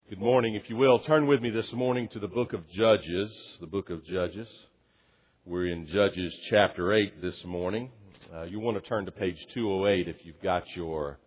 Good morning. If you will, turn with me this morning to the book of Judges. The book of Judges. We're in Judges chapter 8 this morning. You want to turn to page 208 if you've got your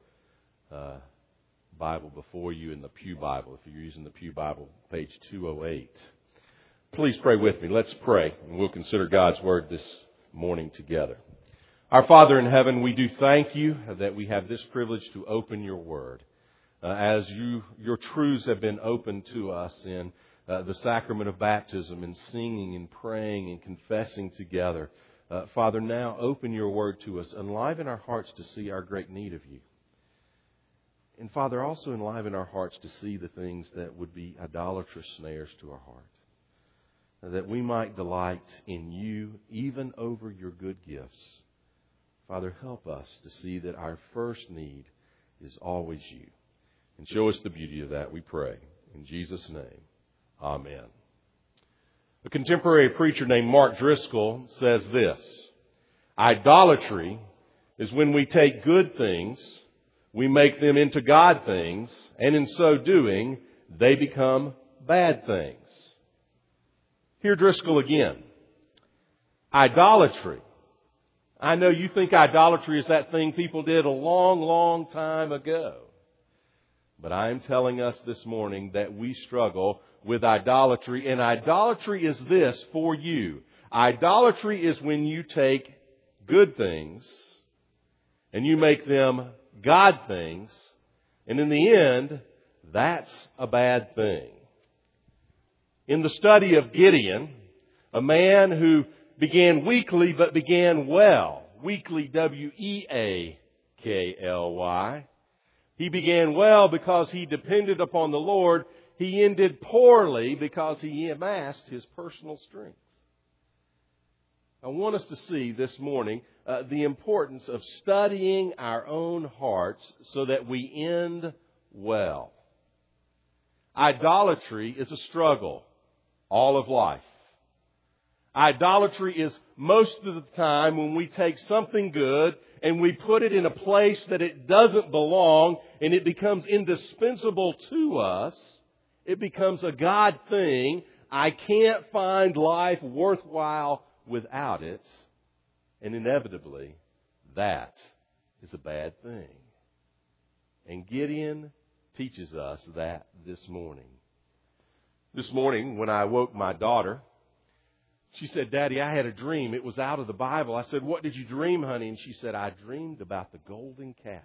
Bible before you in the Pew Bible. If you're using the Pew Bible, page 208. Please pray with me. Let's pray, and we'll consider God's Word this morning together. Our Father in heaven, we do thank you that we have this privilege to open your Word. As your truths have been opened to us in the sacrament of baptism and singing and praying and confessing together. Father, now open your word to us. Enliven our hearts to see our great need of you. And Father, also enliven our hearts to see the things that would be idolatrous snares to our heart. That we might delight in you even over your good gifts. Father, help us to see that our first need is always you. And show us the beauty of that, we pray. In Jesus' name, amen. A contemporary preacher named Mark Driscoll says this: idolatry is when we take good things, we make them into God things, and in so doing, they become bad things. Hear Driscoll again. Idolatry. I know you think idolatry is that thing people did a long, long time ago. But I am telling us this morning that we struggle with idolatry. And idolatry is this for you. Idolatry is when you take good things and you make them God things. And in the end, that's a bad thing. In the study of Gideon, a man who began weakly but began well. Weakly, W-E-A-K-L-Y. He began well because he depended upon the Lord. He ended poorly because he amassed his personal strength. I want us to see this morning the importance of studying our own hearts so that we end well. Idolatry is a struggle all of life. Idolatry is most of the time when we take something good and we put it in a place that it doesn't belong and it becomes indispensable to us. It becomes a God thing. I can't find life worthwhile without it. And inevitably, that is a bad thing. And Gideon teaches us that this morning. This morning, when I woke my daughter, she said, "Daddy, I had a dream. It was out of the Bible." I said, "What did you dream, honey?" And she said, "I dreamed about the golden calf."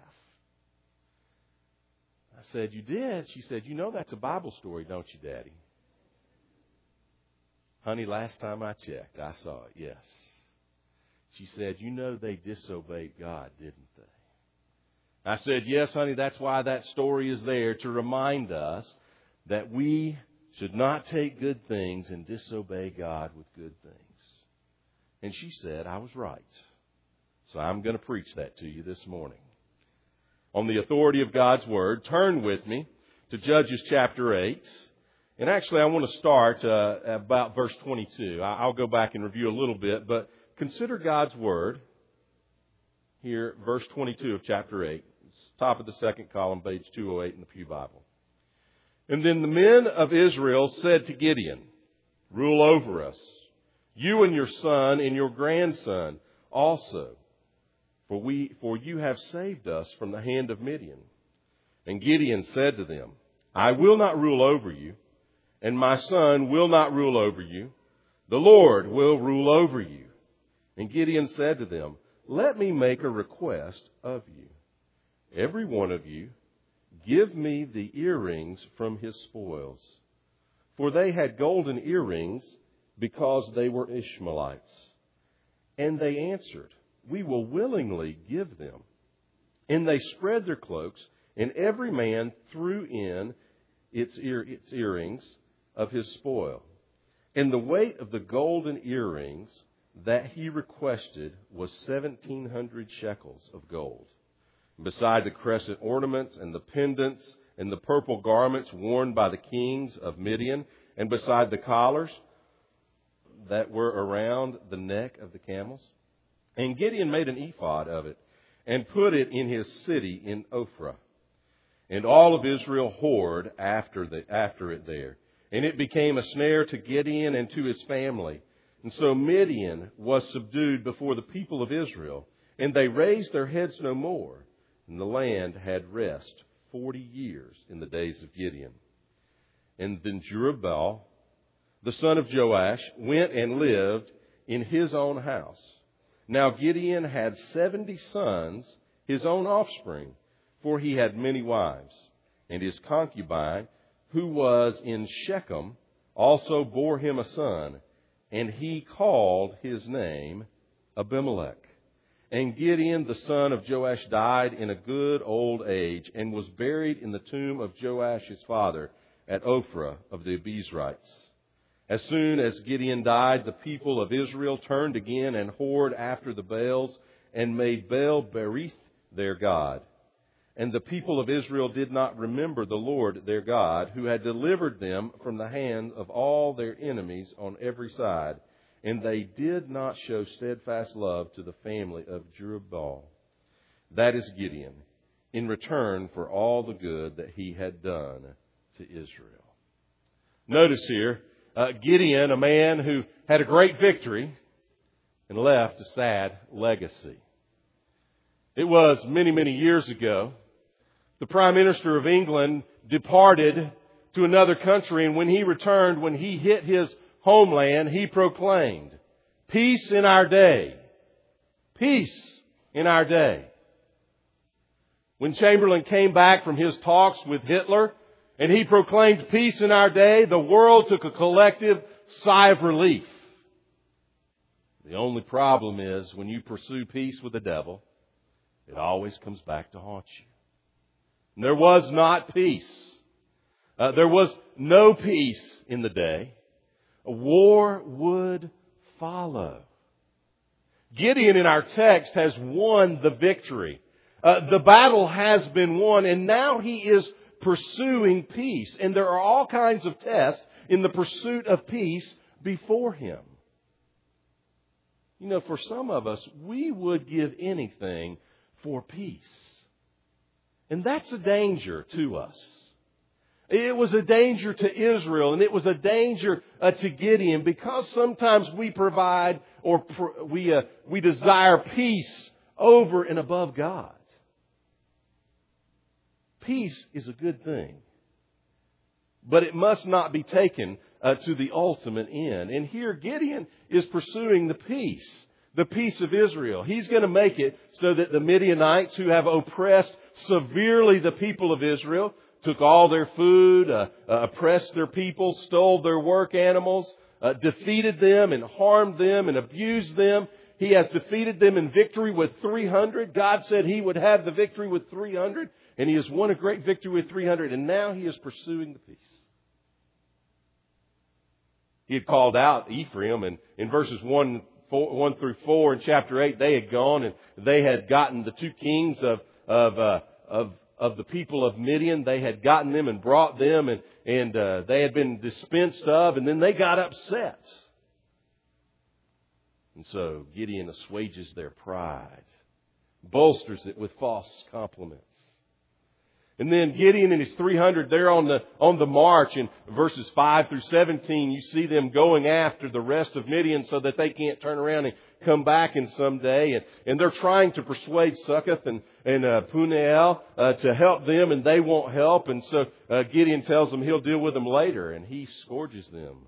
I said, "You did?" She said, "You know that's a Bible story, don't you, Daddy?" "Honey, last time I checked, I saw it, yes." She said, "You know they disobeyed God, didn't they?" I said, "Yes, honey, that's why that story is there, to remind us that we should not take good things and disobey God with good things." And she said, I was right. So I'm going to preach that to you this morning. On the authority of God's Word, turn with me to Judges chapter 8. And actually, I want to start about verse 22. I'll go back and review a little bit, but consider God's Word here, verse 22 of chapter 8. It's top of the second column, page 208 in the Pew Bible. "And then the men of Israel said to Gideon, 'Rule over us, you and your son and your grandson also, for you have saved us from the hand of Midian.' And Gideon said to them, 'I will not rule over you, and my son will not rule over you. The Lord will rule over you.' And Gideon said to them, 'Let me make a request of you. Every one of you, give me the earrings from his spoils.' For they had golden earrings because they were Ishmaelites. And they answered, 'We will willingly give them.' And they spread their cloaks, and every man threw in its earrings of his spoil. And the weight of the golden earrings that he requested was 1,700 shekels of gold. Beside the crescent ornaments and the pendants and the purple garments worn by the kings of Midian, and beside the collars that were around the neck of the camels. And Gideon made an ephod of it and put it in his city in Ophrah. And all of Israel whored after it there. And it became a snare to Gideon and to his family. And so Midian was subdued before the people of Israel, and they raised their heads no more. And the land had rest 40 years in the days of Gideon. And then Jerubbaal, the son of Joash, went and lived in his own house. Now Gideon had 70 sons, his own offspring, for he had many wives. And his concubine, who was in Shechem, also bore him a son, and he called his name Abimelech. And Gideon, the son of Joash, died in a good old age, and was buried in the tomb of Joash his father at Ophrah of the Abiezrites. As soon as Gideon died, the people of Israel turned again and whored after the Baals, and made Baal-berith their god. And the people of Israel did not remember the Lord their God, who had delivered them from the hand of all their enemies on every side. And they did not show steadfast love to the family of Jerubbaal. That is Gideon, in return for all the good that he had done to Israel. Notice here, Gideon, a man who had a great victory and left a sad legacy. It was many, many years ago. The Prime Minister of England departed to another country, and when he returned, when he hit his homeland, he proclaimed, "Peace in our day. Peace in our day." When Chamberlain came back from his talks with Hitler, and he proclaimed peace in our day, the world took a collective sigh of relief. The only problem is, when you pursue peace with the devil, it always comes back to haunt you. And there was not peace. There was no peace in the day. A war would follow. Gideon in our text has won the victory. The battle has been won, and now he is pursuing peace. And there are all kinds of tests in the pursuit of peace before him. You know, for some of us, we would give anything for peace. And that's a danger to us. It was a danger to Israel, and it was a danger to Gideon, because sometimes we provide or we desire peace over and above God. Peace is a good thing, but it must not be taken to the ultimate end. And here Gideon is pursuing the peace of Israel. He's going to make it so that the Midianites, who have oppressed severely the people of Israel, took all their food, oppressed their people, stole their work animals, defeated them and harmed them and abused them. He has defeated them in victory with 300. God said He would have the victory with 300, and He has won a great victory with 300, and now He is pursuing the peace. He had called out Ephraim, and in verses 1 through 4 in chapter 8, they had gone and they had gotten the two kings of the people of Midian. They had gotten them and brought them, and they had been dispensed of, and then they got upset. And so Gideon assuages their pride, bolsters it with false compliments. And then Gideon and his 300, they're on the march. In verses 5 through 17, you see them going after the rest of Midian so that they can't turn around and come back in some day. And they're trying to persuade Succoth and Puniel to help them, and they won't help. And so Gideon tells them he'll deal with them later, and he scourges them.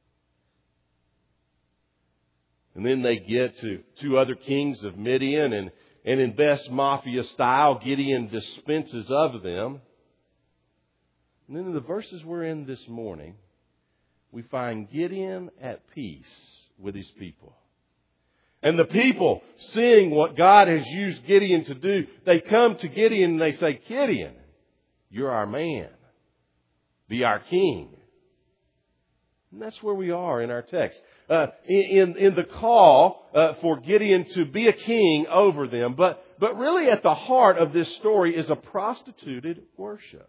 And then they get to two other kings of Midian, and in best mafia style, Gideon dispenses of them. And then in the verses we're in this morning, we find Gideon at peace with his people. And the people, seeing what God has used Gideon to do, they come to Gideon and they say, "Gideon, you're our man. Be our king." And that's where we are in our text. In the call for Gideon to be a king over them. But really at the heart of this story is a prostituted worship.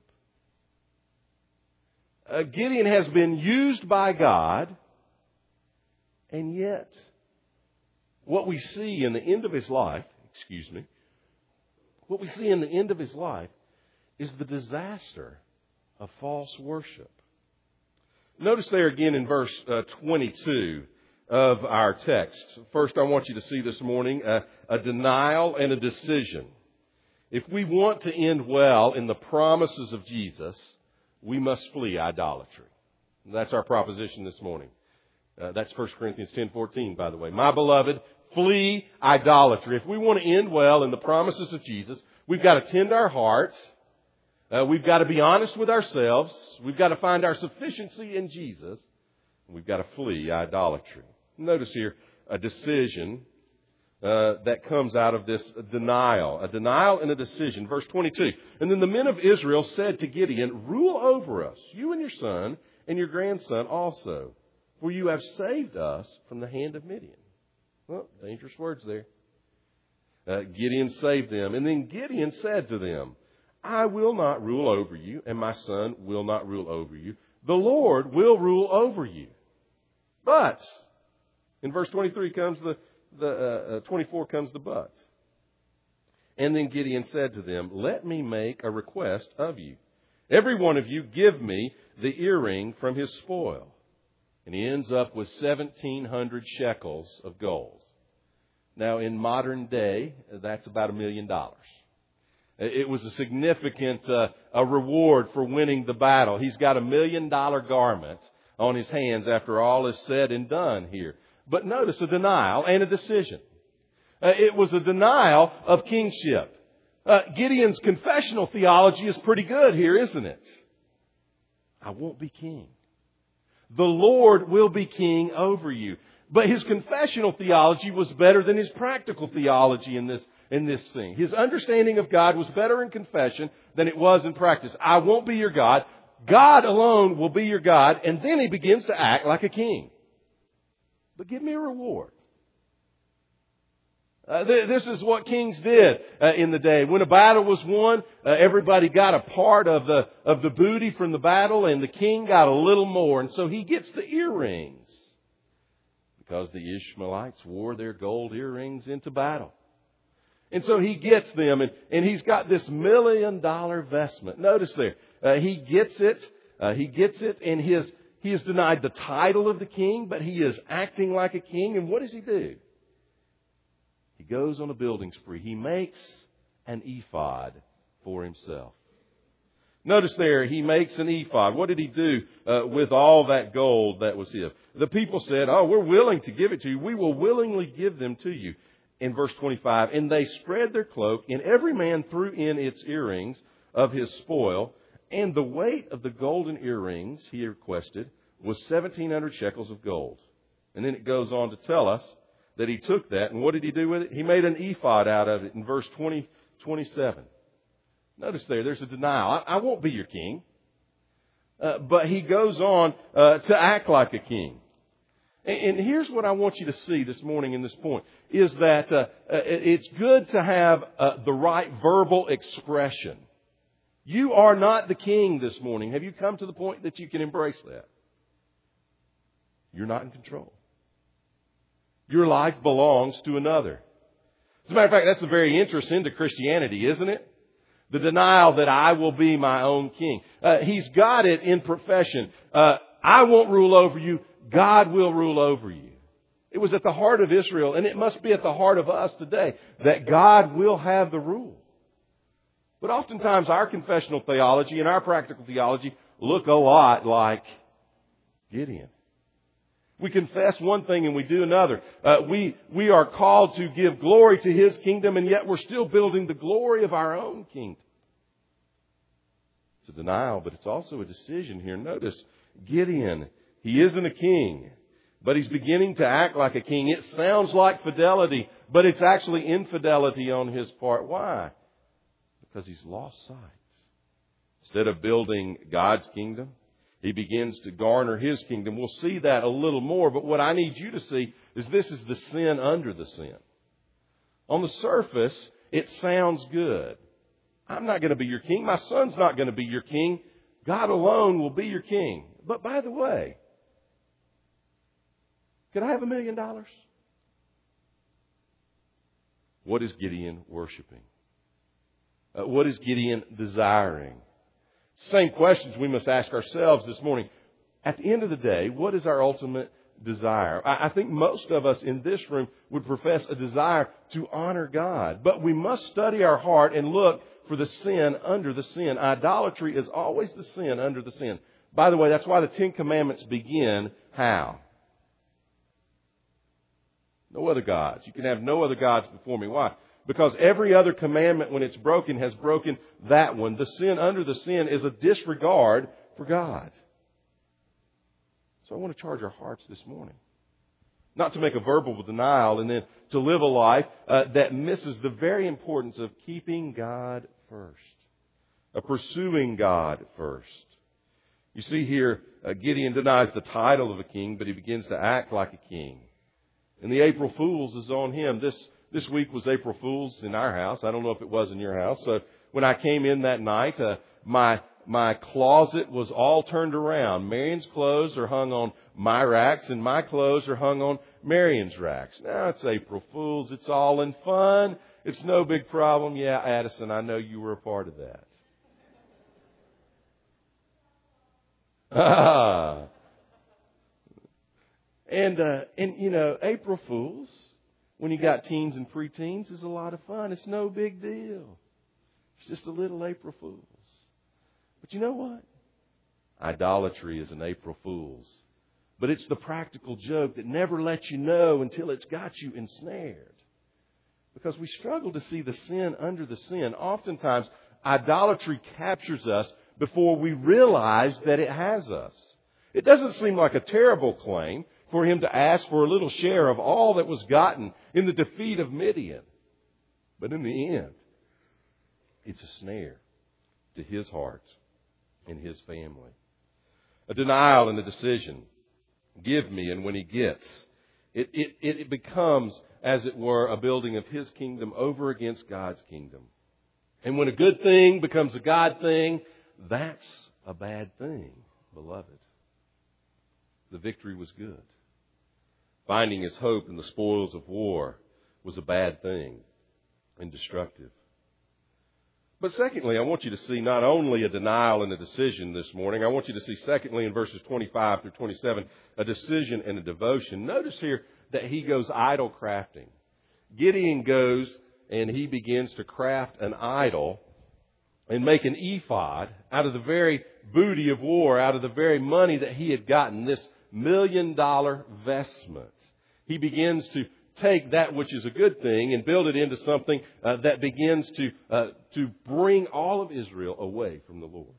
Gideon has been used by God, and yet what we see in the end of his life, what we see in the end of his life is the disaster of false worship. Notice there again in verse 22 of our text. First, I want you to see this morning a denial and a decision. If we want to end well in the promises of Jesus, we must flee idolatry. That's our proposition this morning. That's 1 Corinthians 10:14, by the way. My beloved, flee idolatry. If we want to end well in the promises of Jesus, we've got to tend our hearts. We've got to be honest with ourselves. We've got to find our sufficiency in Jesus. And we've got to flee idolatry. Notice here a decision that comes out of this denial. A denial and a decision. Verse 22. And then the men of Israel said to Gideon, rule over us, you and your son and your grandson also, for you have saved us from the hand of Midian. Well, dangerous words there. Gideon saved them. And then Gideon said to them, I will not rule over you, and my son will not rule over you. The Lord will rule over you. But, in verse 23 comes 24 comes the but. And then Gideon said to them, let me make a request of you. Every one of you give me the earring from his spoil. And he ends up with 1,700 shekels of gold. Now, in modern day, that's about $1 million. It was a significant a reward for winning the battle. He's got $1 million garment on his hands after all is said and done here. But notice a denial and a decision. It was a denial of kingship. Gideon's confessional theology is pretty good here, isn't it? I won't be king. The Lord will be king over you. But his confessional theology was better than his practical theology in this thing. His understanding of God was better in confession than it was in practice. I won't be your God. God alone will be your God. And then he begins to act like a king. But give me a reward. This is what kings did in the day. When a battle was won, everybody got a part of the booty from the battle, and the king got a little more. And so he gets the earrings. Because the Ishmaelites wore their gold earrings into battle. And so he gets them, and he's got this $1 million vestment. Notice there, he gets it, and he has denied the title of the king, but he is acting like a king. And what does he do? He goes on a building spree. He makes an ephod for himself. Notice there, he makes an ephod. What did he do with all that gold that was his? The people said, oh, we're willing to give it to you. We will willingly give them to you. In verse 25, and they spread their cloak, and every man threw in its earrings of his spoil, and the weight of the golden earrings he requested was 1,700 shekels of gold. And then it goes on to tell us that he took that, and what did he do with it? He made an ephod out of it in verse 27. Notice there's a denial. I won't be your king. But he goes on to act like a king. And here's what I want you to see this morning in this point, is that it's good to have the right verbal expression. You are not the king this morning. Have you come to the point that you can embrace that? You're not in control. Your life belongs to another. As a matter of fact, that's the very entrance into Christianity, isn't it? The denial that I will be my own king. He's got it in profession. I won't rule over you. God will rule over you. It was at the heart of Israel, and it must be at the heart of us today, that God will have the rule. But oftentimes our confessional theology and our practical theology look a lot like Gideon. We confess one thing and we do another. We are called to give glory to His kingdom, and yet we're still building the glory of our own kingdom. It's a denial, but it's also a decision here. Notice, Gideon, he isn't a king, but he's beginning to act like a king. It sounds like fidelity, but it's actually infidelity on his part. Why? Because he's lost sight. Instead of building God's kingdom, he begins to garner his kingdom. We'll see that a little more, but what I need you to see is this is the sin under the sin. On the surface, it sounds good. I'm not going to be your king. My son's not going to be your king. God alone will be your king. But by the way, could I have $1 million? What is Gideon worshiping? What is Gideon desiring? Same questions we must ask ourselves this morning. At the end of the day, what is our ultimate desire? I think most of us in this room would profess a desire to honor God. But we must study our heart and look for the sin under the sin. Idolatry is always the sin under the sin. By the way, that's why the Ten Commandments begin how? No other gods. You can have no other gods before me. Why? Because every other commandment, when it's broken, has broken that one. The sin under the sin is a disregard for God. So I want to charge our hearts this morning. Not to make a verbal denial and then to live a life that misses the very importance of keeping God first. Of pursuing God first. You see here, Gideon denies the title of a king, but he begins to act like a king. And the April Fools is on him. This week was April Fools in our house. I don't know if it was in your house. So when I came in that night, my closet was all turned around. Marion's clothes are hung on my racks, and my clothes are hung on Marion's racks. Now it's April Fools. It's all in fun. It's no big problem. Yeah, Addison, I know you were a part of that. And you know, April Fools, when you got teens and preteens, is a lot of fun. It's no big deal. It's just a little April Fools. But you know what? Idolatry is an April Fool's. But it's the practical joke that never lets you know until it's got you ensnared. Because we struggle to see the sin under the sin. Oftentimes, idolatry captures us before we realize that it has us. It doesn't seem like a terrible claim for him to ask for a little share of all that was gotten in the defeat of Midian. But in the end, it's a snare to his heart and his family. A denial and a decision. Give me, and when he gets, it becomes, as it were, a building of his kingdom over against God's kingdom. And when a good thing becomes a God thing, that's a bad thing, beloved. The victory was good. Finding his hope in the spoils of war was a bad thing and destructive. But secondly, I want you to see not only a denial and a decision this morning. I want you to see, secondly, in verses 25 through 27, a decision and a devotion. Notice here that he goes idol crafting. Gideon goes and he begins to craft an idol and make an ephod out of the very booty of war, out of the very money that he had gotten, this $1 million vestment. He begins to take that which is a good thing and build it into something that begins to bring all of Israel away from the Lord.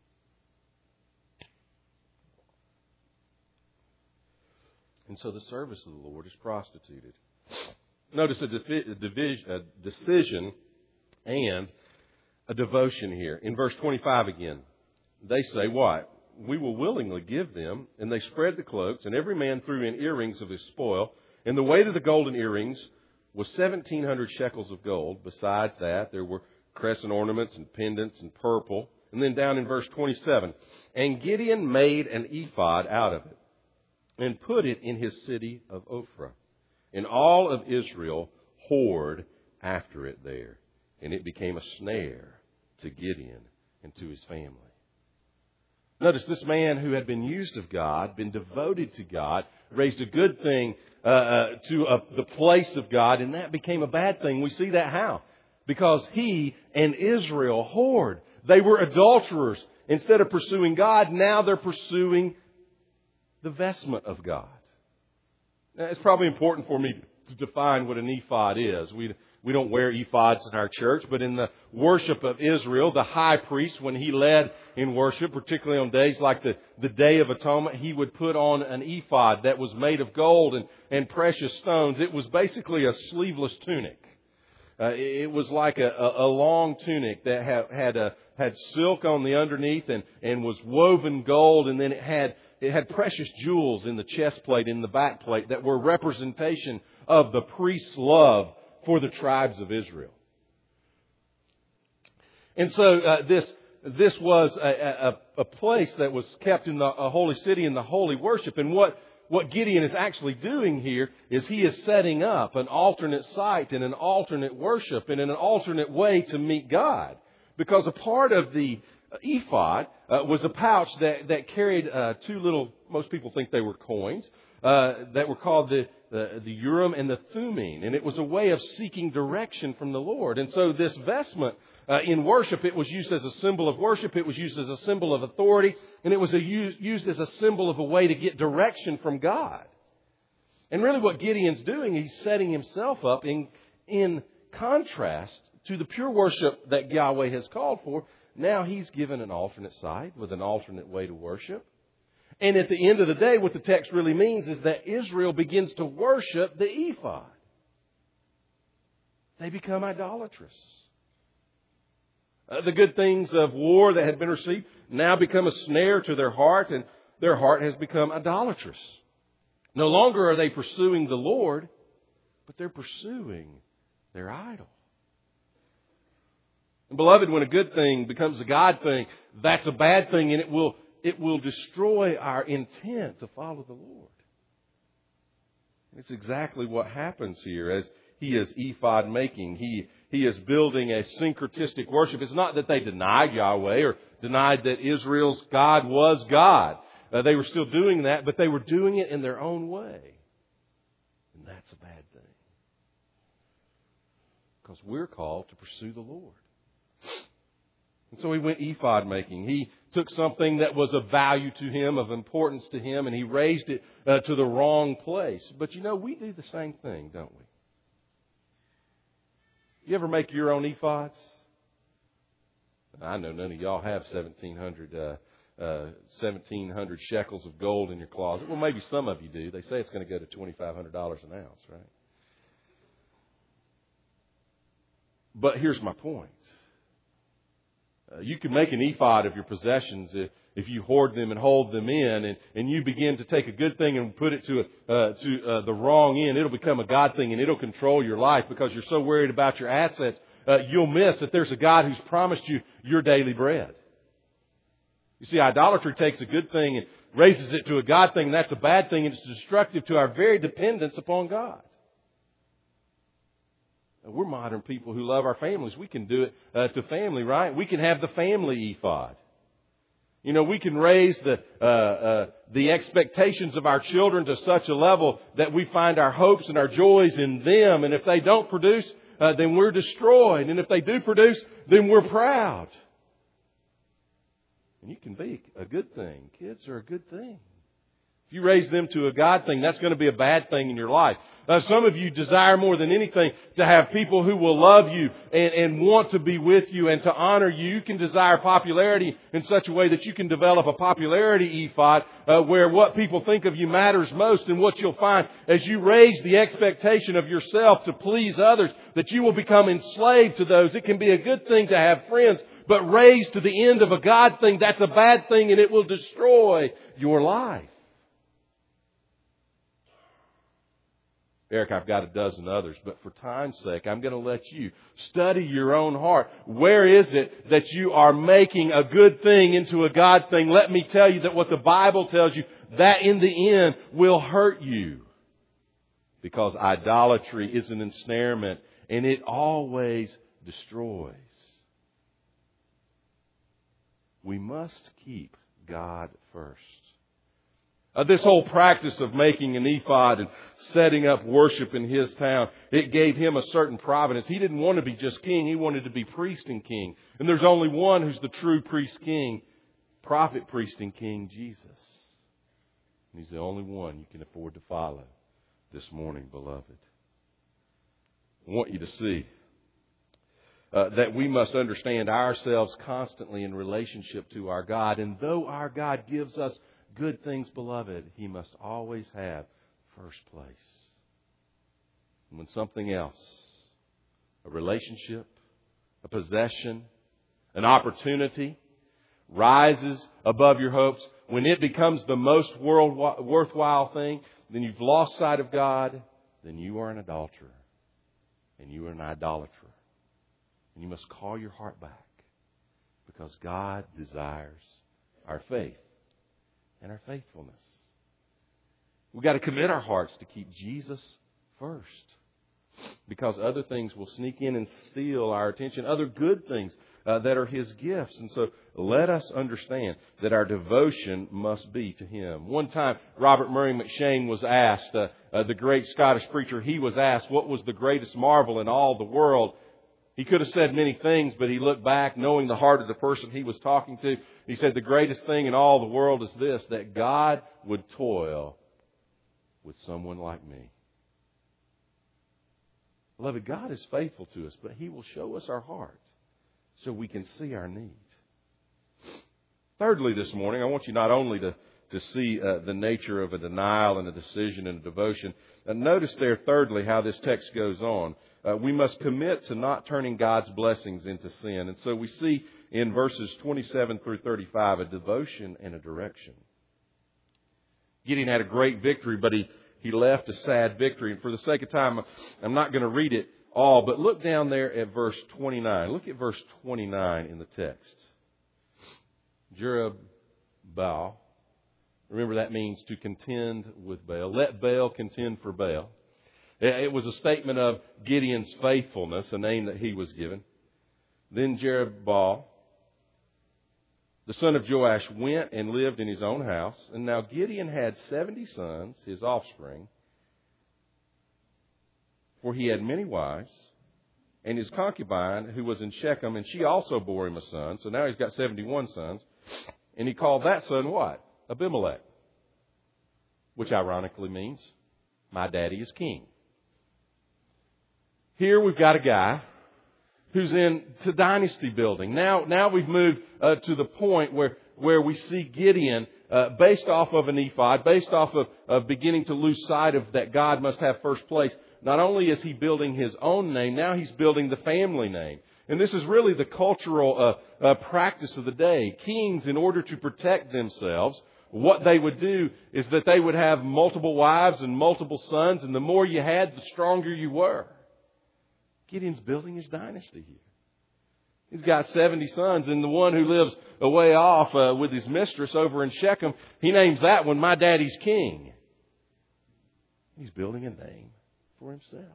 And so the service of the Lord is prostituted. Notice a decision and a devotion here. In verse 25 again, they say, what? We will willingly give them. And they spread the cloaks, and every man threw in earrings of his spoil. And the weight of the golden earrings was 1,700 shekels of gold. Besides that, there were crescent ornaments and pendants and purple. And then down in verse 27, and Gideon made an ephod out of it and put it in his city of Ophrah. And all of Israel whored after it there. And it became a snare to Gideon and to his family. Notice this man who had been used of God, been devoted to God, raised a good thing to the place of God, and that became a bad thing. We see that how? Because he and Israel whored. They were adulterers. Instead of pursuing God, now they're pursuing the vestment of God. Now, it's probably important for me to define what an ephod is. We don't wear ephods in our church, but in the worship of Israel, the high priest, when he led in worship, particularly on days like the Day of Atonement, he would put on an ephod that was made of gold and precious stones. It was basically a sleeveless tunic. It was like a long tunic that had silk on the underneath and was woven gold, and then it had precious jewels in the chest plate, in the back plate, that were representation of the priest's love for the tribes of Israel. And so this was a place that was kept in the holy city, in the holy worship. And what what Gideon is actually doing here is he is setting up an alternate site and an alternate worship and an alternate way to meet God. Because a part of the ephod was a pouch that carried two little, most people think they were coins, that were called the Urim and the Thummim. And it was a way of seeking direction from the Lord. And so this vestment in worship, it was used as a symbol of worship. It was used as a symbol of authority. And it was used as a symbol of a way to get direction from God. And really what Gideon's doing, he's setting himself up in contrast to the pure worship that Yahweh has called for. Now he's given an alternate site with an alternate way to worship. And at the end of the day, what the text really means is that Israel begins to worship the ephod. They become idolatrous. The good things of war that had been received now become a snare to their heart, and their heart has become idolatrous. No longer are they pursuing the Lord, but they're pursuing their idol. And beloved, when a good thing becomes a God thing, that's a bad thing, and it will destroy our intent to follow the Lord. It's exactly what happens here as he is ephod making. He is building a syncretistic worship. It's not that they denied Yahweh or denied that Israel's God was God. They were still doing that, but they were doing it in their own way. And that's a bad thing. Because we're called to pursue the Lord. And so he went ephod making. He took something that was of value to him, of importance to him, and he raised it to the wrong place. But you know, we do the same thing, don't we? You ever make your own ephods? I know none of y'all have 1,700 shekels of gold in your closet. Well, maybe some of you do. They say it's going to go to $2,500 an ounce, right? But here's my point. You can make an ephod of your possessions if you hoard them and hold them in, and you begin to take a good thing and put it to the wrong end. It'll become a God thing, and it'll control your life because you're so worried about your assets. You'll miss that there's a God who's promised you your daily bread. You see, idolatry takes a good thing and raises it to a God thing, and that's a bad thing, and it's destructive to our very dependence upon God. We're modern people who love our families. We can do it to family, right? We can have the family ephod. You know, we can raise the expectations of our children to such a level that we find our hopes and our joys in them. And if they don't produce, then we're destroyed. And if they do produce, then we're proud. And you can be a good thing. Kids are a good thing. If you raise them to a God thing, that's going to be a bad thing in your life. Some of you desire more than anything to have people who will love you and want to be with you and to honor you. You can desire popularity in such a way that you can develop a popularity ephod where what people think of you matters most. And what you'll find as you raise the expectation of yourself to please others, that you will become enslaved to those. It can be a good thing to have friends, but raised to the end of a God thing, that's a bad thing, and it will destroy your life. Eric, I've got a dozen others, but for time's sake, I'm going to let you study your own heart. Where is it that you are making a good thing into a God thing? Let me tell you that what the Bible tells you, that in the end will hurt you. Because idolatry is an ensnarement, and it always destroys. We must keep God first. This whole practice of making an ephod and setting up worship in his town, it gave him a certain providence. He didn't want to be just king. He wanted to be priest and king. And there's only one who's the true priest king, prophet, priest, and king, Jesus. And he's the only one you can afford to follow this morning, beloved. I want you to see that we must understand ourselves constantly in relationship to our God. And though our God gives us good things, beloved, He must always have first place. And when something else, a relationship, a possession, an opportunity, rises above your hopes, when it becomes the most worthwhile thing, then you've lost sight of God, then you are an adulterer. And you are an idolater. And you must call your heart back. Because God desires our faith and our faithfulness. We've got to commit our hearts to keep Jesus first. Because other things will sneak in and steal our attention, other good things that are His gifts. And so let us understand that our devotion must be to Him. One time, Robert Murray McCheyne was asked, the great Scottish preacher, he was asked what was the greatest marvel in all the world. He could have said many things, but he looked back, knowing the heart of the person he was talking to. He said, the greatest thing in all the world is this, that God would toil with someone like me. Beloved, God is faithful to us, but He will show us our heart so we can see our needs. Thirdly, this morning, I want you not only to see the nature of a denial and a decision and a devotion. Notice there, thirdly, how this text goes on. We must commit to not turning God's blessings into sin. And so we see in verses 27 through 35 a devotion and a direction. Gideon had a great victory, but he left a sad victory. And for the sake of time, I'm not going to read it all, but look down there at verse 29. Look at verse 29 in the text. Jerubbaal. Remember, that means to contend with Baal. Let Baal contend for Baal. It was a statement of Gideon's faithfulness, a name that he was given. Then Jerubbaal, the son of Joash, went and lived in his own house. And now Gideon had 70 sons, his offspring, for he had many wives. And his concubine, who was in Shechem, and she also bore him a son. So now he's got 71 sons. And he called that son what? Abimelech. Which ironically means, my daddy is king. Here we've got a guy who's into dynasty building. Now we've moved to the point where we see Gideon based off of an ephod, based off of beginning to lose sight of that God must have first place. Not only is he building his own name, now he's building the family name. And this is really the cultural practice of the day. Kings, in order to protect themselves, what they would do is that they would have multiple wives and multiple sons, and the more you had, the stronger you were. Gideon's building his dynasty here. He's got 70 sons, and the one who lives away off with his mistress over in Shechem, he names that one, my daddy's king. He's building a name for himself.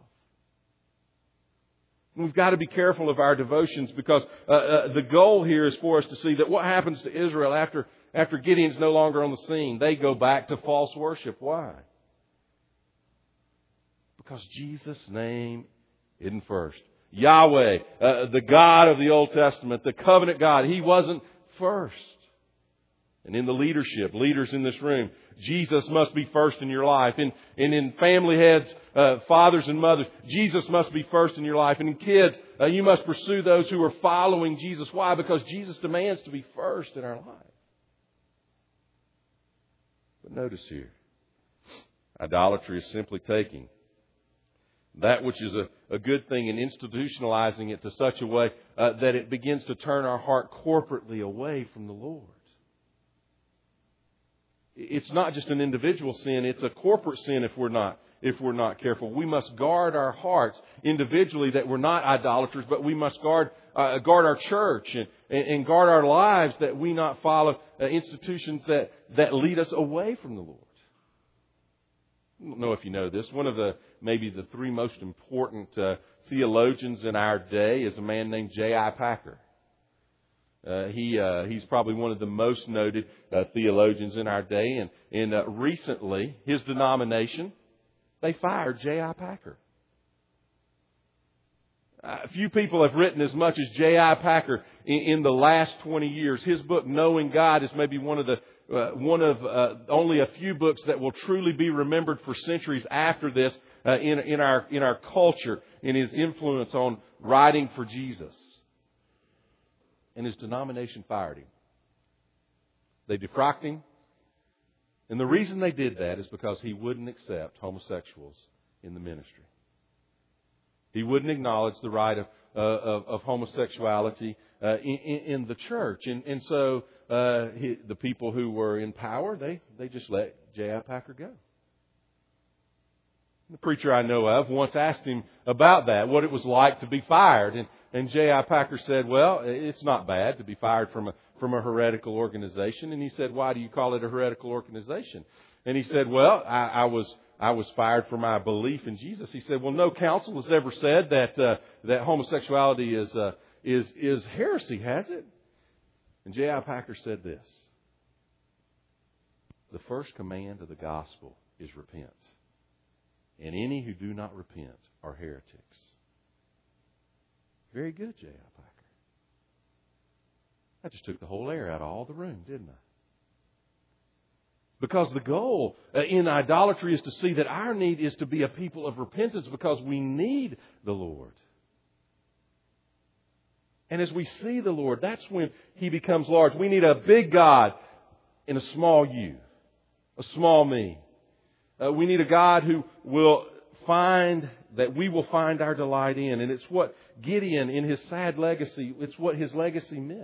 We've got to be careful of our devotions because the goal here is for us to see that what happens to Israel after Gideon's no longer on the scene, they go back to false worship. Why? Because Jesus' name isn't first. Yahweh, the God of the Old Testament, the covenant God, He wasn't first. And in the leadership, leaders in this room, Jesus must be first in your life. And in family heads, fathers and mothers, Jesus must be first in your life. And in kids, you must pursue those who are following Jesus. Why? Because Jesus demands to be first in our life. But notice here, idolatry is simply taking that which is a good thing and institutionalizing it to such a way that it begins to turn our heart corporately away from the Lord. It's not just an individual sin, it's a corporate sin if we're not careful. We must guard our hearts individually that we're not idolaters, but we must guard our church and guard our lives that we not follow institutions that lead us away from the Lord. I don't know if you know this. One of maybe the three most important theologians in our day is a man named J.I. Packer. He's probably one of the most noted theologians in our day. And recently, his denomination, they fired J.I. Packer. Few people have written as much as J.I. Packer in the last 20 years. His book, Knowing God, is maybe one of only a few books that will truly be remembered for centuries after this in our culture, in his influence on writing for Jesus. And his denomination fired him. They defrocked him. And the reason they did that is because he wouldn't accept homosexuals in the ministry. He wouldn't acknowledge the right of homosexuality in the church. And so the people who were in power, they just let J.I. Packer go. The preacher I know of once asked him about that, what it was like to be fired. And J.I. Packer said, well, it's not bad to be fired from from a heretical organization. And he said, why do you call it a heretical organization? And he said, well, I was fired for my belief in Jesus. He said, well, no council has ever said that homosexuality is heresy, has it? And J.I. Packer said this: the first command of the gospel is repent. And any who do not repent are heretics. Very good, J.I. Packer. I just took the whole air out of all the room, didn't I? Because the goal in idolatry is to see that our need is to be a people of repentance because we need the Lord. And as we see the Lord, that's when He becomes large. We need a big God in a small you, a small me. We need a God who will find, that we will find our delight in. And it's what Gideon, in his sad legacy, it's what his legacy missed.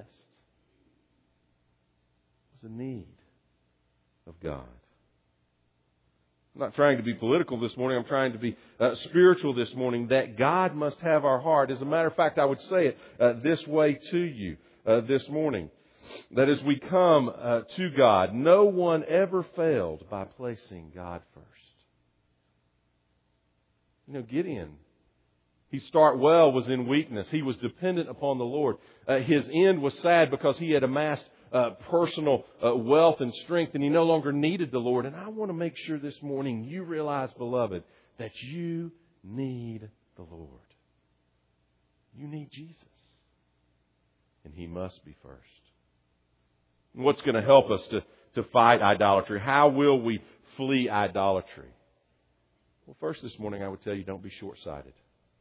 It was a need of God. I'm not trying to be political this morning. I'm trying to be spiritual this morning, that God must have our heart. As a matter of fact, I would say it this way to you this morning. That as we come to God, no one ever failed by placing God first. You know, Gideon, his start well was in weakness. He was dependent upon the Lord. His end was sad because he had amassed personal wealth and strength, and he no longer needed the Lord. And I want to make sure this morning you realize, beloved, that you need the Lord. You need Jesus. And He must be first. And what's going to help us to fight idolatry? How will we flee idolatry? Well, first this morning I would tell you, don't be short-sighted.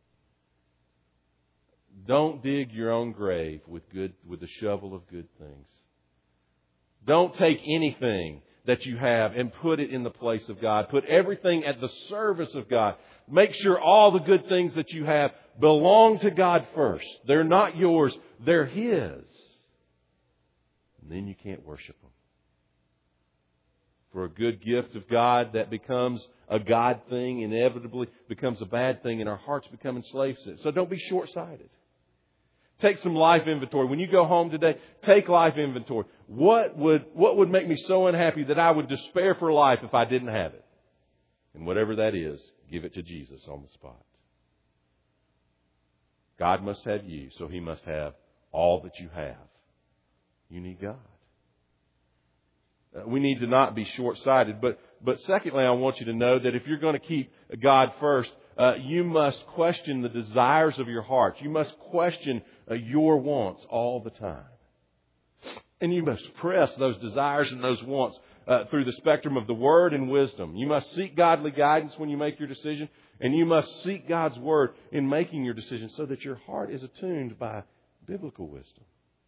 Don't dig your own grave with a shovel of good things. Don't take anything that you have and put it in the place of God. Put everything at the service of God. Make sure all the good things that you have belong to God first. They're not yours. They're His. And then you can't worship Him. For a good gift of God that becomes a God thing, inevitably becomes a bad thing, and our hearts become enslaved to it. So don't be short-sighted. Take some life inventory. When you go home today, take life inventory. What would make me so unhappy that I would despair for life if I didn't have it? And whatever that is, give it to Jesus on the spot. God must have you, so He must have all that you have. You need God. We need to not be short-sighted. But secondly, I want you to know that if you're going to keep God first, you must question the desires of your heart. You must question your wants all the time. And you must press those desires and those wants through the spectrum of the Word and wisdom. You must seek godly guidance when you make your decision. And you must seek God's Word in making your decision so that your heart is attuned by biblical wisdom.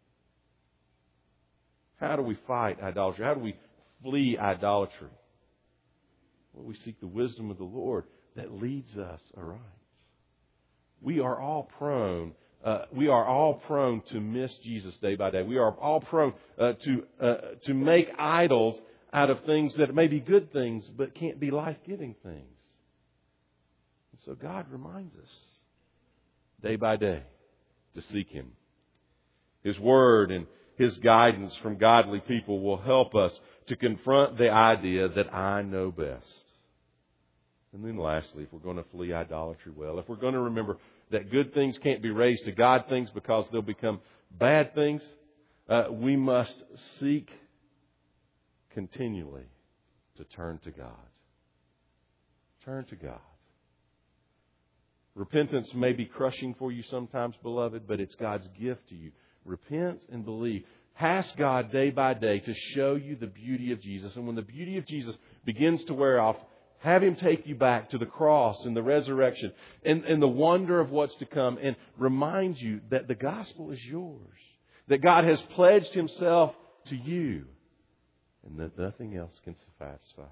How do we fight idolatry? How do we flee idolatry? Well, we seek the wisdom of the Lord that leads us aright. We are all prone to miss Jesus day by day. We are all prone to make idols out of things that may be good things, but can't be life-giving things. And so God reminds us day by day to seek Him. His Word and His guidance from godly people will help us to confront the idea that I know best. And then lastly, if we're going to flee idolatry well, if we're going to remember that good things can't be raised to God things because they'll become bad things, we must seek continually to turn to God. Turn to God. Repentance may be crushing for you sometimes, beloved, but it's God's gift to you. Repent and believe. Ask God day by day to show you the beauty of Jesus. And when the beauty of Jesus begins to wear off, have Him take you back to the cross and the resurrection and the wonder of what's to come, and remind you that the gospel is yours. That God has pledged Himself to you and that nothing else can satisfy.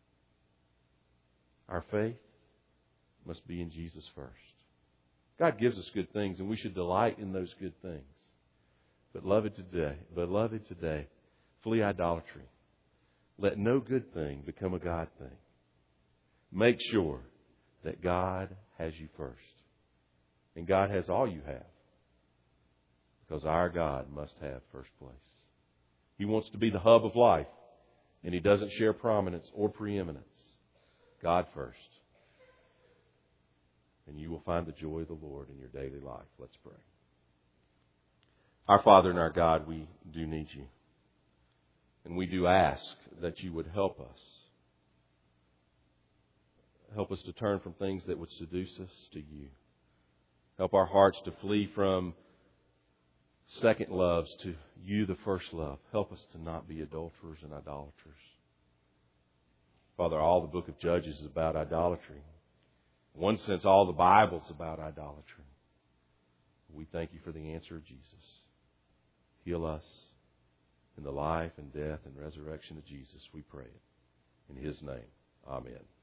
Our faith must be in Jesus first. God gives us good things, and we should delight in those good things. But beloved today, flee idolatry. Let no good thing become a God thing. Make sure that God has you first. And God has all you have. Because our God must have first place. He wants to be the hub of life. And He doesn't share prominence or preeminence. God first. And you will find the joy of the Lord in your daily life. Let's pray. Our Father and our God, we do need You. And we do ask that You would help us. Help us to turn from things that would seduce us to You. Help our hearts to flee from second loves to You, the first love. Help us to not be adulterers and idolaters. Father, all the book of Judges is about idolatry. In one sense, all the Bible's about idolatry. We thank You for the answer of Jesus. Heal us in the life and death and resurrection of Jesus, we pray it. In His name, amen.